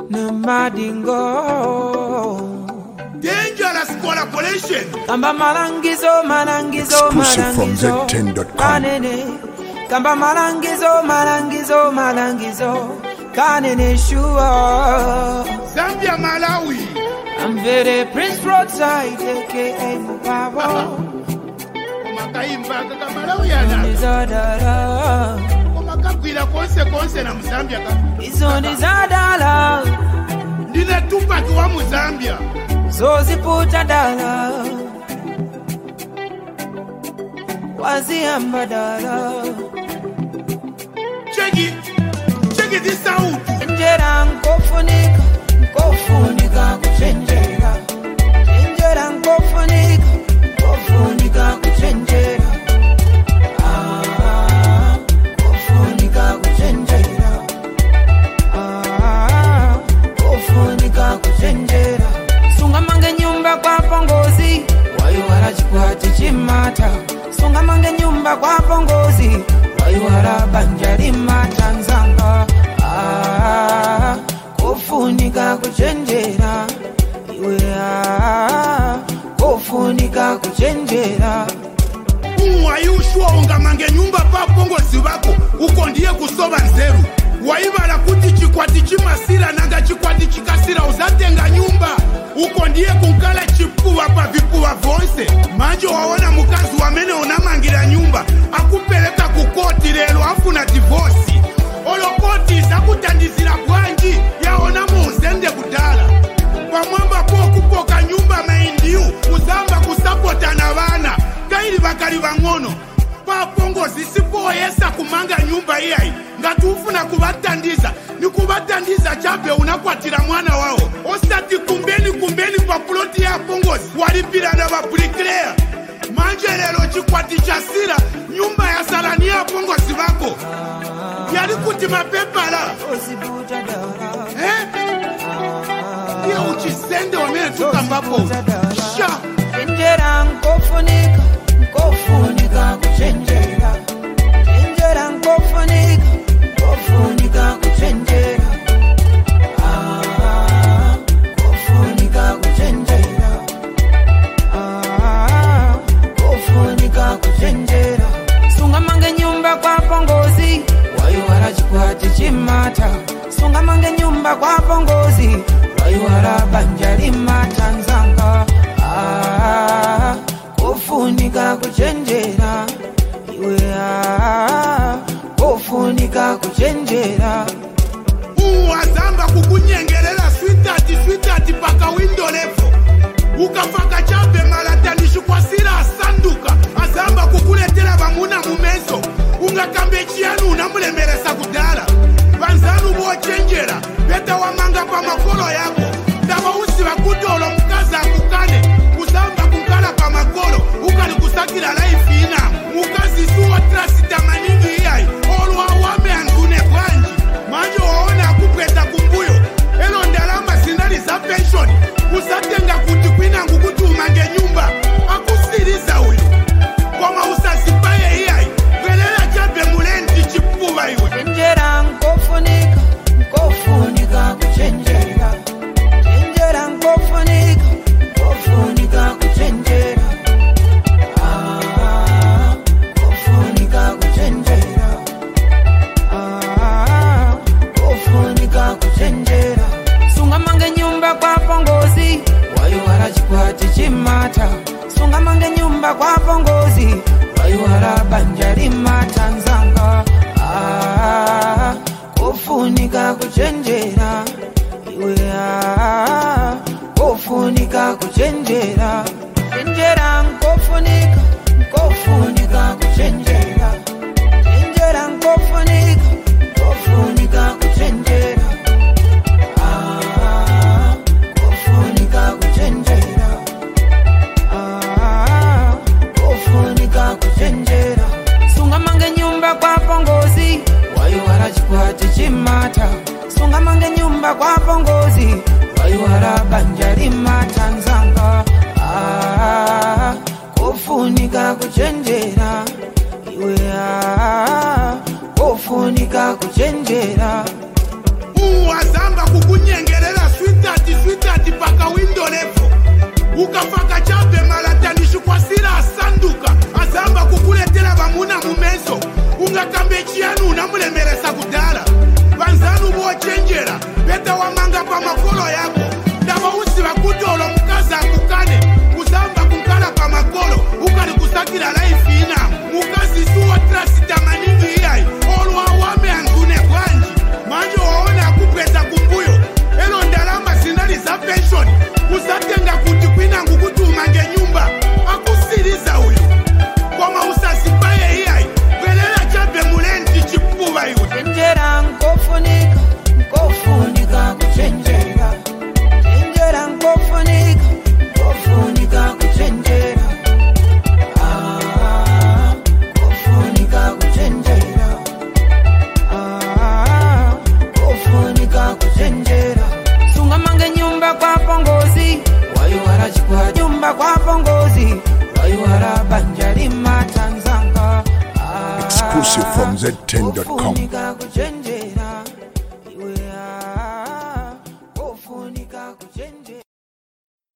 Namadingo. Dangerous collaboration. Kamba malangizo, malangizo, malangizo. Kanene. Kamba malangizo, malangizo, malangizo. Kanene sure. Zambia, Malawi. I'm very Prince Roadside, aka Mupawo. Omakaimba kaka Malawi yana. Nizadala. Omakakwila konse na Mzambia kaka. Izo nizadala. Ndine Tupac wa Mzambia. Zoziputa dala. Waziamba dala. Check it this out. Njera nkofunika, nkofunika kuchenjera. Njera nkofunika, nkofunika kuchenjera. Nkofunika kuchenjera. Nkofunika kuchenjera. Sunga mange nyumba kwa pongozi, waiwara chikwati chimata. Sunga mange nyumba kwa pongozi, waiwara banjari mata nzanga. Kofunika kuchenjera. Iwe kofunika kuchenjera. Wayushwa unga mange nyumba pa pongozi wako. Uko ndiye kusoba nzeru. Waibala kuti chikwati chimasira nanga chikwati chikasira uzatenga nyumba. Uko ndiye kunkala chipuwa pa vikuwa vonse. Manjo waona mukazi wamene unamangira nyumba. Akupeleka kukoti lelo afuna divorce. Olokoti zakutandizira bwanji yaona muzende kudala. Pamwamba po kupoka nyumba maindiu uzamba kusapota na vana. Kaili bakali bangono. Pa pongozi sipoyesa kumanga nyumba iyai. Ngati ufuna kubatandiza. Ni kubatandiza chape unakwatira mwana wao. Osati kumbeni pa ploti ya pongozi. Walipira na babricklayer. Manje lelo chikwati chasira. Nyumba ya salani ya pongozi bako. Yali kuti mapepa la. Kia uchisende wamene tukambapo. Sha. Njera nkofunika, nkofunika kuchenjera. Njera nkofunika, nkofunika kuchenjera. Nkofunika kuchenjera. Nkofunika kuchenjera. Sunga mange nyumba kwa pongozi, waiwara chikwati chimata. Sunga mange nyumba kwa pongozi, waiwara banjari mata nzanga. Kofunika kuchenjera. Iwe kofunika kuchenjera. Wazamba kukunyengelela sweetheart paka window level. Ukafaka chape malatanishi kwa sira asanduka. Azamba kukuletela bamuna mumezo. Ungakambe chianu unamulemelesa kudala. Banzanu bochenjera. Beta wamanga pa makolo yako. Daba usi wakudolo mkaza akukane. Uzamba kunkala pa makolo. Ukali kusakila life ina. Mukazi suwa trasita maningi iyai. Olwa wame angune kwanji. Manjo waona akupeta kumbuyo. Elo ndalama sinali za pension. Usatenga kuti kwina ngukutu umange nyumba. Akusiriza uyu. Koma usasipaye iyai. Velela chape mulendi chipuwa iwe. Njera nkofunika, nkofunika kuchenjera. Njera nkofunika, nkofunika kuchenjera. Nkofunika kuchenjera. Nkofunika kuchenjera. Sunga mange nyumba kwa pongozi, waiwara chikwati chimata. Sunga mange nyumba kwa pongozi, waiwara banjari mata nzanga. Kofunika kuchenjera. Iwe kofunika kuchenjera. Njera nkofunika, nkofunika kuchenjera. Njera nkofunika, nkofunika kuchenjera. Kofunika kuchenjera. Kofunika kuchenjera. Sunga mange nyumba kwa pongozi, waiwara chikwati chimata. Sunga mange nyumba kwa pongozi, waiwara banjari mata nzanga. Kofunika kuchenjera. Iwe kofunika kuchenjera. Wazamba kukunyengelela Exclusive from Z10.com. Kufunika kuchenjera.